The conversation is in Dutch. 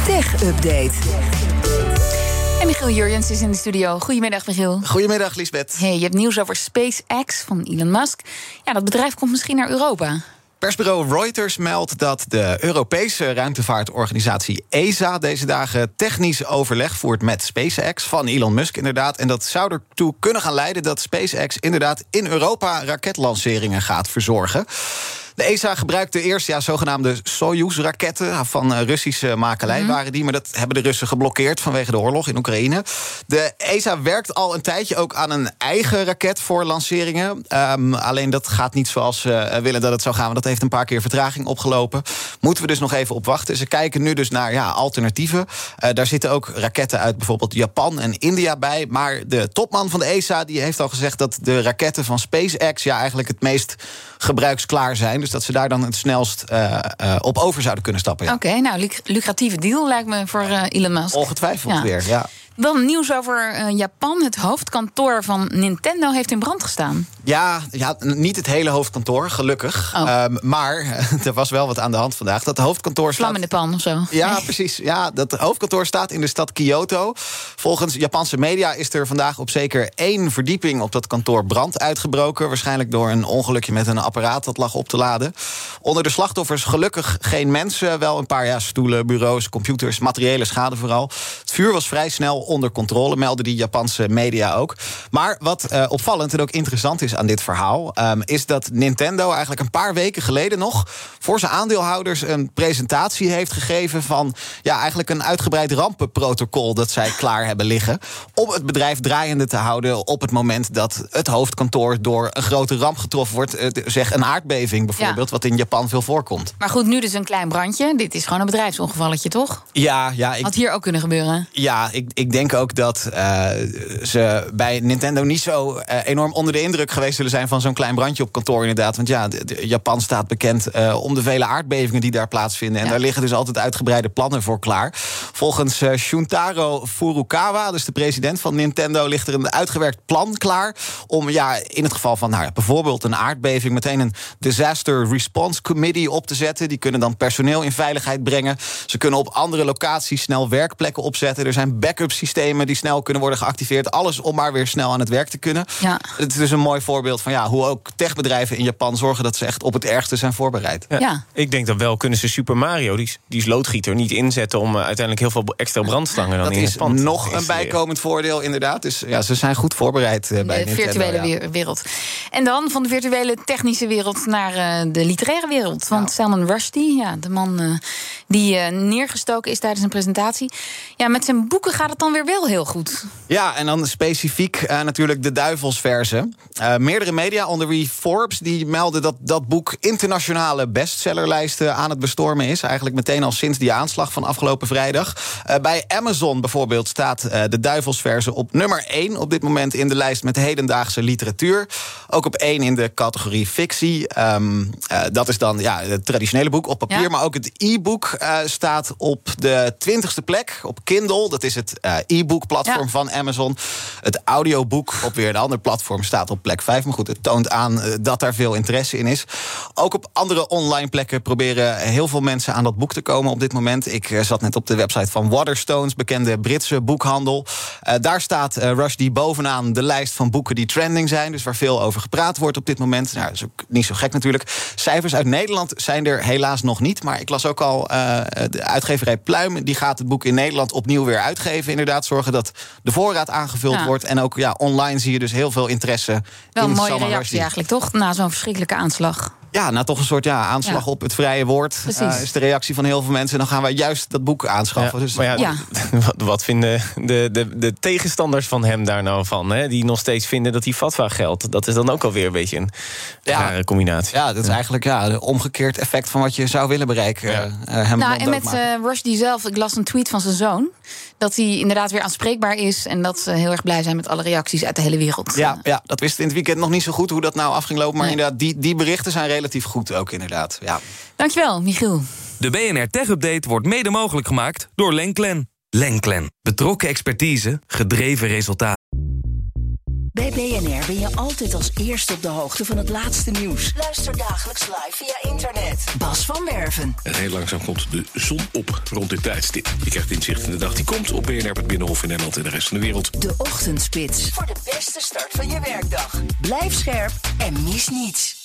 Tech Update. En Michiel Jurjens is in de studio. Goedemiddag, Michiel. Goedemiddag, Liesbeth. Hey, je hebt nieuws over SpaceX van Elon Musk. Ja, dat bedrijf komt misschien naar Europa. Persbureau Reuters meldt dat de Europese ruimtevaartorganisatie ESA deze dagen technisch overleg voert met SpaceX van Elon Musk inderdaad. En dat zou ertoe kunnen gaan leiden dat SpaceX inderdaad in Europa raketlanceringen gaat verzorgen. De ESA gebruikte eerst zogenaamde Soyuz-raketten van Russische makelij waren die, maar dat hebben de Russen geblokkeerd vanwege de oorlog in Oekraïne. De ESA werkt al een tijdje ook aan een eigen raket voor lanceringen. Alleen dat gaat niet zoals ze willen dat het zou gaan, want dat heeft een paar keer vertraging opgelopen. Moeten we dus nog even op wachten. Ze kijken nu dus naar alternatieven. Daar zitten ook raketten uit bijvoorbeeld Japan en India bij. Maar de topman van de ESA die heeft al gezegd dat de raketten van SpaceX eigenlijk het meest gebruiksklaar zijn. Dus dat ze daar dan het snelst op over zouden kunnen stappen. Ja. Oké, nou, lucratieve deal lijkt me voor Elon Musk. Ongetwijfeld weer, ja. Dan nieuws over Japan. Het hoofdkantoor van Nintendo heeft in brand gestaan. Ja, niet het hele hoofdkantoor, gelukkig. Maar er was wel wat aan de hand vandaag. Dat hoofdkantoor staat... Vlam in de pan of zo. Ja, precies. Ja, dat hoofdkantoor staat in de stad Kyoto. Volgens Japanse media is er vandaag op zeker 1 verdieping op dat kantoor brand uitgebroken. Waarschijnlijk door een ongelukje met een apparaat dat lag op te laden. Onder de slachtoffers gelukkig geen mensen. Wel een paar stoelen, bureaus, computers, materiële schade vooral. Het vuur was vrij snel onder controle, melden die Japanse media ook. Maar wat opvallend en ook interessant is aan dit verhaal, is dat Nintendo eigenlijk een paar weken geleden nog voor zijn aandeelhouders een presentatie heeft gegeven van eigenlijk een uitgebreid rampenprotocol dat zij klaar hebben liggen om het bedrijf draaiende te houden op het moment dat het hoofdkantoor door een grote ramp getroffen wordt. Zeg een aardbeving bijvoorbeeld, wat in Japan veel voorkomt. Maar goed, nu dus een klein brandje. Dit is gewoon een bedrijfsongevalletje, toch? Ja. Had hier ook kunnen gebeuren. Ja, ik denk ook dat ze bij Nintendo niet zo enorm onder de indruk geweest zullen zijn van zo'n klein brandje op kantoor inderdaad. Want Japan staat bekend om de vele aardbevingen die daar plaatsvinden. En daar liggen dus altijd uitgebreide plannen voor klaar. Volgens Shuntaro Furukawa, dus de president van Nintendo, ligt er een uitgewerkt plan klaar om in het geval van bijvoorbeeld een aardbeving meteen een Disaster Response Committee op te zetten. Die kunnen dan personeel in veiligheid brengen. Ze kunnen op andere locaties snel werkplekken opzetten. Er zijn backup systemen die snel kunnen worden geactiveerd. Alles om maar weer snel aan het werk te kunnen. Ja. Het is dus een mooi voorbeeld van hoe ook techbedrijven in Japan zorgen dat ze echt op het ergste zijn voorbereid. Ja. Ik denk dat wel kunnen ze Super Mario, die is loodgieter, niet inzetten om uiteindelijk heel veel extra brandstangen dan in het pand. Dat is nog een bijkomend voordeel inderdaad. Dus ze zijn goed voorbereid bij Nintendo. De virtuele wereld. En dan van de virtuele technische wereld naar de literaire wereld. Want Salman Rushdie, de man die neergestoken is tijdens een presentatie. Ja, met zijn boeken gaat het dan weer wel heel goed. Ja, en dan specifiek natuurlijk de duivelsverzen. Meerdere media, onder wie Forbes, die melden dat boek internationale bestsellerlijsten aan het bestormen is. Eigenlijk meteen al sinds die aanslag van afgelopen vrijdag. Bij Amazon bijvoorbeeld staat de duivelsverzen op nummer 1 op dit moment in de lijst met hedendaagse literatuur. Ook op 1 in de categorie fictie. Dat is dan het traditionele boek op papier. Ja. Maar ook het e-book staat op de 20e plek op Kindle. Dat is het e-book-platform van Amazon. Het audioboek op weer een ander platform staat op plek 5. Maar goed, het toont aan dat daar veel interesse in is. Ook op andere online plekken proberen heel veel mensen aan dat boek te komen op dit moment. Ik zat net op de website van Waterstones, bekende Britse boekhandel. Daar staat Rushdie bovenaan de lijst van boeken die trending zijn. Dus waar veel over gepraat wordt op dit moment. Nou, dat is ook niet zo gek natuurlijk. Cijfers uit Nederland zijn er helaas nog niet. Maar ik las ook al de uitgeverij Pluim. Die gaat het boek in Nederland opnieuw weer uitgeven. Inderdaad, zorgen dat de voorraad aangevuld wordt. En ook online zie je dus heel veel interesse. Wel in een mooie Salman reactie Rushdie. eigenlijk, toch? Na zo'n verschrikkelijke aanslag. Ja, na toch een soort aanslag op het vrije woord. Is de reactie van heel veel mensen. En dan gaan wij juist dat boek aanschaffen. Ja, Dus, maar wat vinden de tegenstanders van hem daar nou van? Hè? Die nog steeds vinden dat die fatwa geldt. Dat is dan ook alweer een beetje een rare combinatie. Ja, dat is eigenlijk het omgekeerd effect van wat je zou willen bereiken. En met Rushdie zelf, ik las een tweet van zijn zoon. Dat hij inderdaad weer aanspreekbaar is. En dat ze heel erg blij zijn met alle reacties uit de hele wereld. Ja, dat wist in het weekend nog niet zo goed hoe dat nou af ging lopen. Maar inderdaad, die berichten zijn relatief goed ook inderdaad. Ja. Dankjewel, Michiel. De BNR Tech Update wordt mede mogelijk gemaakt door Lenklen. Lenklen. Betrokken expertise, gedreven resultaat. Bij BNR ben je altijd als eerste op de hoogte van het laatste nieuws. Luister dagelijks live via internet. Bas van Werven. En heel langzaam komt de zon op rond dit tijdstip. Je krijgt inzicht in de dag die komt op BNR, het Binnenhof in Nederland en de rest van de wereld. De Ochtendspits. Voor de beste start van je werkdag. Blijf scherp en mis niets.